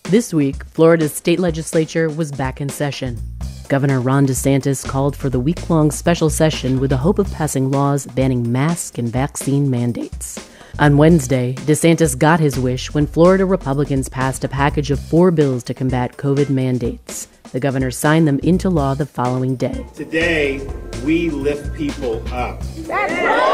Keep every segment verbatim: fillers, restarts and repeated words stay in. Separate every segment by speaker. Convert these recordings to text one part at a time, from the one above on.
Speaker 1: This week, Florida's state legislature was back in session. Governor Ron DeSantis called for the week-long special session with the hope of passing laws banning mask and vaccine mandates. On Wednesday, DeSantis got his wish when Florida Republicans passed a package of four bills to combat COVID mandates. The governor signed them into law the following day.
Speaker 2: Today, we lift people up. That's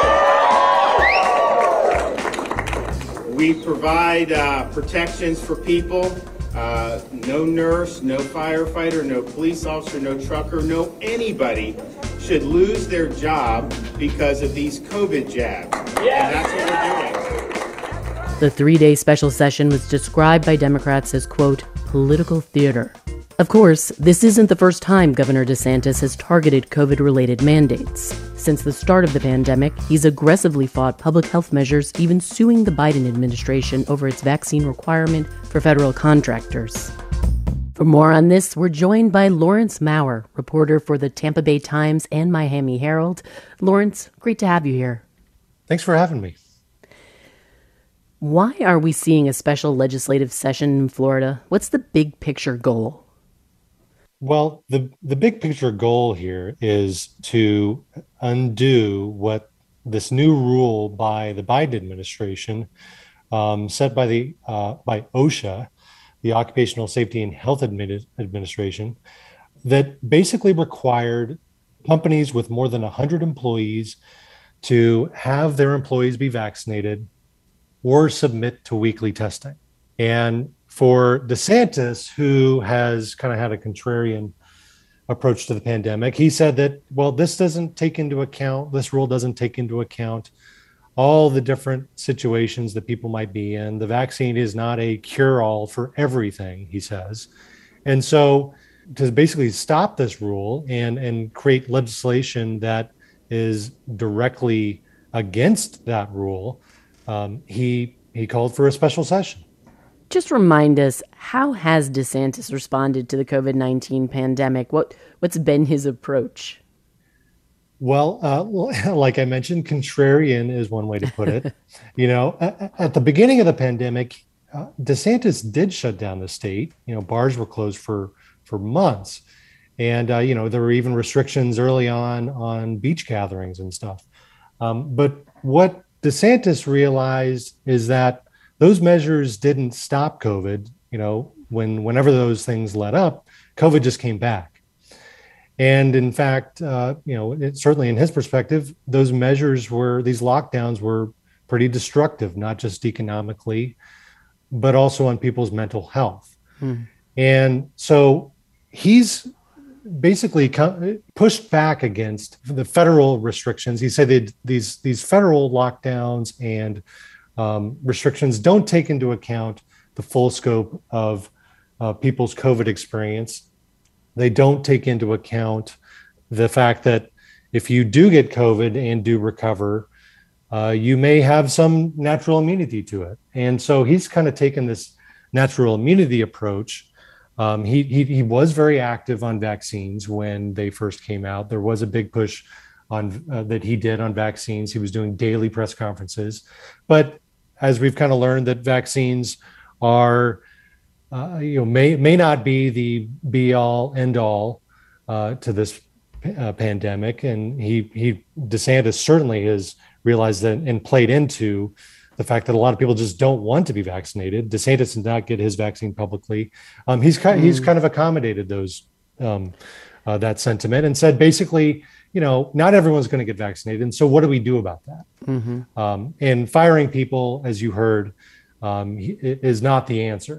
Speaker 2: right. We provide uh, protections for people. Uh, no nurse, no firefighter, no police officer, no trucker, no anybody should lose their job because of these COVID jabs. Yeah. And that's what we're doing.
Speaker 1: The three-day special session was described by Democrats as, quote, political theater. Of course, this isn't the first time Governor DeSantis has targeted COVID-related mandates. Since the start of the pandemic, he's aggressively fought public health measures, even suing the Biden administration over its vaccine requirement for federal contractors. For more on this, we're joined by Lawrence Maurer, reporter for the Tampa Bay Times and Miami Herald. Lawrence, great to have you here.
Speaker 3: Thanks for having me.
Speaker 1: Why are we seeing a special legislative session in Florida? What's the big picture goal?
Speaker 3: Well, the, the big picture goal here is to undo what this new rule by the Biden administration, um, set by the uh, by OSHA, the Occupational Safety and Health Admi- Administration, that basically required companies with more than one hundred employees to have their employees be vaccinated or submit to weekly testing. And for DeSantis, who has kind of had a contrarian approach to the pandemic, he said that, well, this doesn't take into account, this rule doesn't take into account all the different situations that people might be in. The vaccine is not a cure-all for everything, he says. And so to basically stop this rule and, and create legislation that is directly against that rule, um, he he called for a special session.
Speaker 1: Just remind us, how has DeSantis responded to the COVID nineteen pandemic? What, what's been his approach?
Speaker 3: Well, uh, like I mentioned, contrarian is one way to put it. You know, at, at the beginning of the pandemic, uh, DeSantis did shut down the state. You know, bars were closed for, for months. And, uh, you know, there were even restrictions early on on beach gatherings and stuff. Um, but what DeSantis realized is that those measures didn't stop COVID. You know, when whenever those things let up, COVID just came back. And in fact, uh, you know, it, certainly in his perspective, those measures were, these lockdowns were pretty destructive, not just economically, but also on people's mental health. Hmm. And so he's basically co- pushed back against the federal restrictions. He said that these these federal lockdowns and Um, restrictions don't take into account the full scope of uh, people's COVID experience. They don't take into account the fact that if you do get COVID and do recover, uh, you may have some natural immunity to it. And so he's kind of taken this natural immunity approach. Um, he, he he was very active on vaccines when they first came out. There was a big push on uh, that he did on vaccines. He was doing daily press conferences, but as we've kind of learned, that vaccines are, uh, you know, may may not be the be all end all uh, to this uh, pandemic, and he he DeSantis certainly has realized that and played into the fact that a lot of people just don't want to be vaccinated. DeSantis did not get his vaccine publicly. Um, he's kind mm. he's kind of accommodated those um, uh, that sentiment and said basically, you know, not everyone's going to get vaccinated. And so what do we do about that? Mm-hmm. Um, and firing people, as you heard, um, is not the answer.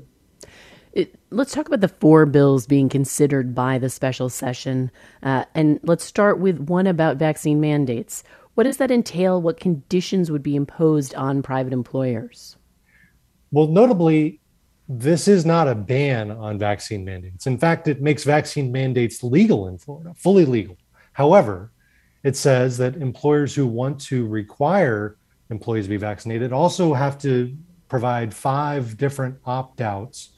Speaker 1: It, let's talk about the four bills being considered by the special session. Uh, and let's start with one about vaccine mandates. What does that entail? What conditions would be imposed on private employers?
Speaker 3: Well, notably, this is not a ban on vaccine mandates. In fact, it makes vaccine mandates legal in Florida, fully legal. However, it says that employers who want to require employees to be vaccinated also have to provide five different opt-outs,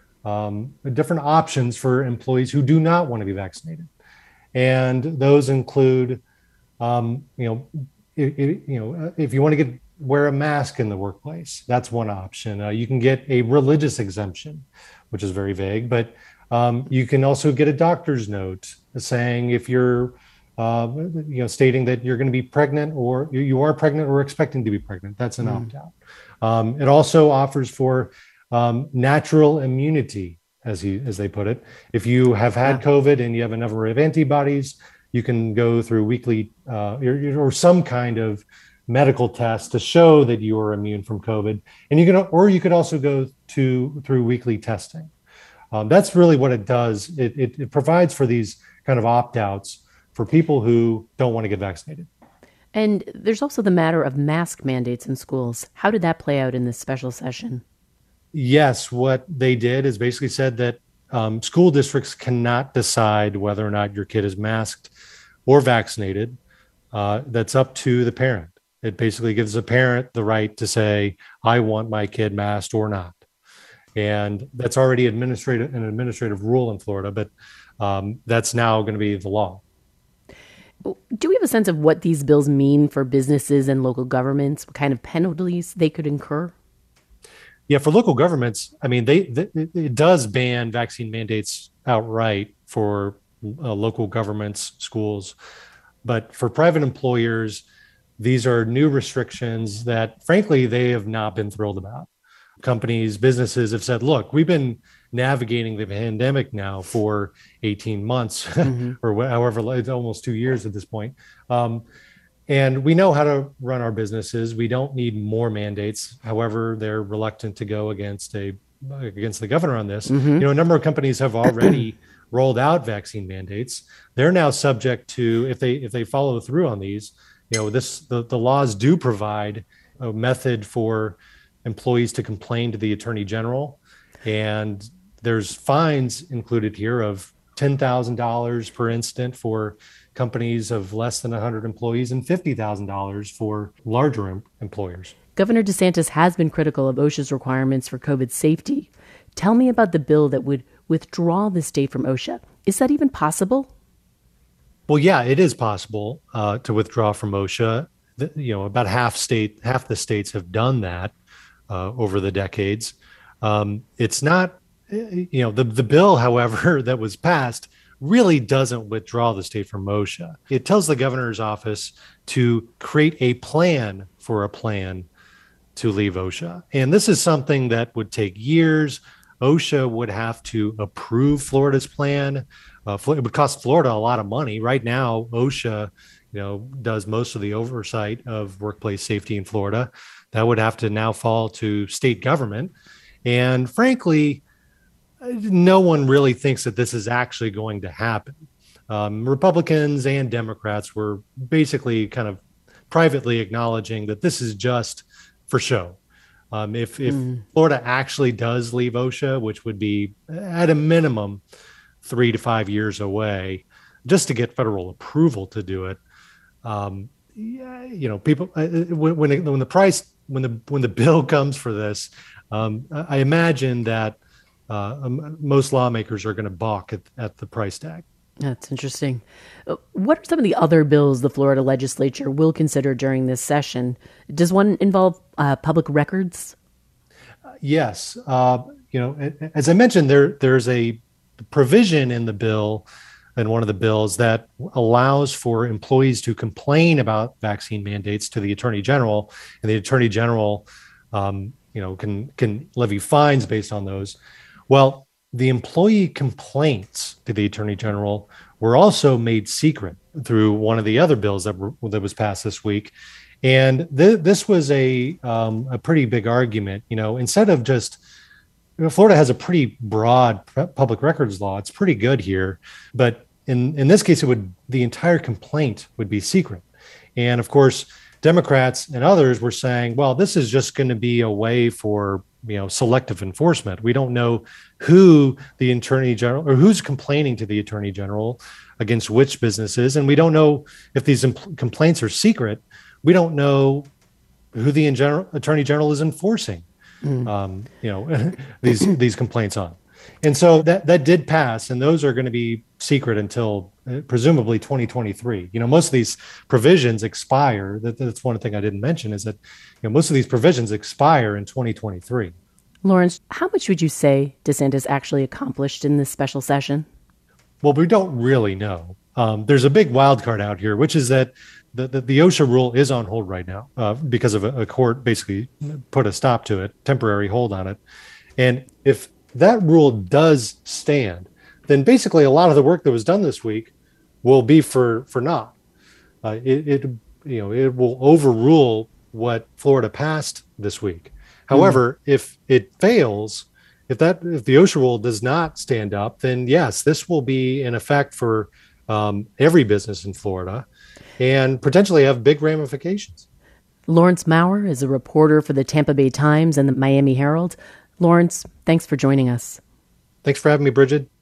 Speaker 3: um, different options for employees who do not want to be vaccinated. And those include, um, you know, it, it, you know, if you want to get wear a mask in the workplace. That's one option. Uh, you can get a religious exemption, which is very vague, but um, you can also get a doctor's note saying if you're, uh, you know, stating that you're going to be pregnant or you, you are pregnant or expecting to be pregnant. That's an mm. opt-out. Um, it also offers for um, natural immunity, as he as they put it. If you have had yeah. COVID and you have a number of antibodies, you can go through weekly uh, or, or some kind of medical test to show that you are immune from COVID. And you can, or you could also go to through weekly testing. Um, that's really what it does. It, it, it provides for these kind of opt-outs for people who don't want to get vaccinated.
Speaker 1: And there's also the matter of mask mandates in schools. How did that play out in this special session?
Speaker 3: Yes, what they did is basically said that um, school districts cannot decide whether or not your kid is masked or vaccinated. Uh, that's up to the parent. It basically gives the parent the right to say, I want my kid masked or not. And that's already administrative an administrative rule in Florida, but um, that's now going to be the law.
Speaker 1: Do we have a sense of what these bills mean for businesses and local governments? What kind of penalties they could incur?
Speaker 3: Yeah, for local governments, I mean, they, they it does ban vaccine mandates outright for uh, local governments, schools. But for private employers, these are new restrictions that, frankly, they have not been thrilled about. Companies, businesses have said, look, we've been navigating the pandemic now for eighteen months mm-hmm. or however, it's almost two years at this point. Um, and we know how to run our businesses. We don't need more mandates. However, they're reluctant to go against a against the governor on this. Mm-hmm. You know, a number of companies have already rolled out vaccine mandates. They're now subject to, if they if they follow through on these, you know, this the, the laws do provide a method for employees to complain to the attorney general. And there's fines included here of ten thousand dollars per incident for companies of less than one hundred employees and fifty thousand dollars for larger em- employers.
Speaker 1: Governor DeSantis has been critical of OSHA's requirements for COVID safety. Tell me about the bill that would withdraw the state from OSHA. Is that even possible?
Speaker 3: Well, yeah, it is possible uh, to withdraw from OSHA. The, you know, about half state, half the states have done that uh, over the decades. Um, it's not, you know, the, the bill, however, that was passed really doesn't withdraw the state from OSHA. It tells the governor's office to create a plan for a plan to leave OSHA. And this is something that would take years. OSHA would have to approve Florida's plan. Uh, it would cost Florida a lot of money. Right now, OSHA, you know, does most of the oversight of workplace safety in Florida. That would have to now fall to state government. And frankly, no one really thinks that this is actually going to happen. Um, Republicans and Democrats were basically kind of privately acknowledging that this is just for show. Um, if if mm. Florida actually does leave OSHA, which would be at a minimum three to five years away, just to get federal approval to do it, um, yeah, you know, people uh, when when, it, when the price when the when the bill comes for this, um, I imagine that uh, most lawmakers are going to balk at, at the price tag.
Speaker 1: That's interesting. What are some of the other bills the Florida legislature will consider during this session? Does one involve uh, public records?
Speaker 3: Uh, yes. Uh, you know, as I mentioned, there there's a provision in the bill, in one of the bills, that allows for employees to complain about vaccine mandates to the Attorney General, and the Attorney General, um, you know, can can levy fines based on those. Well, the employee complaints to the Attorney General were also made secret through one of the other bills that were, that was passed this week. And th- this was a um, a pretty big argument. You know, instead of just, you know, Florida has a pretty broad public records law. It's pretty good here, but in in this case, it would the entire complaint would be secret. And of course, Democrats and others were saying, well, this is just going to be a way for, you know, selective enforcement. We don't know who the Attorney General or who's complaining to the Attorney General against which businesses. And we don't know if these impl- complaints are secret. We don't know who the in general, Attorney General is enforcing, mm. um, you know, these these complaints on. And so that, that did pass, and those are going to be secret until uh, presumably twenty twenty-three. You know, most of these provisions expire. That, that's one thing I didn't mention is that, you know, most of these provisions expire in twenty twenty-three.
Speaker 1: Lawrence, how much would you say DeSantis actually accomplished in this special session?
Speaker 3: Well, we don't really know. Um, there's a big wild card out here, which is that the, the, the OSHA rule is on hold right now uh, because of a, a court basically put a stop to it, temporary hold on it. And if that rule does stand, then basically a lot of the work that was done this week will be for for naught. Uh, it, it you know it will overrule what Florida passed this week. However, mm-hmm. if it fails, if that if the OSHA rule does not stand up, then yes, this will be in effect for um, every business in Florida, and potentially have big ramifications.
Speaker 1: Lawrence Maurer is a reporter for the Tampa Bay Times and the Miami Herald. Lawrence, thanks for joining us.
Speaker 3: Thanks for having me, Bridget.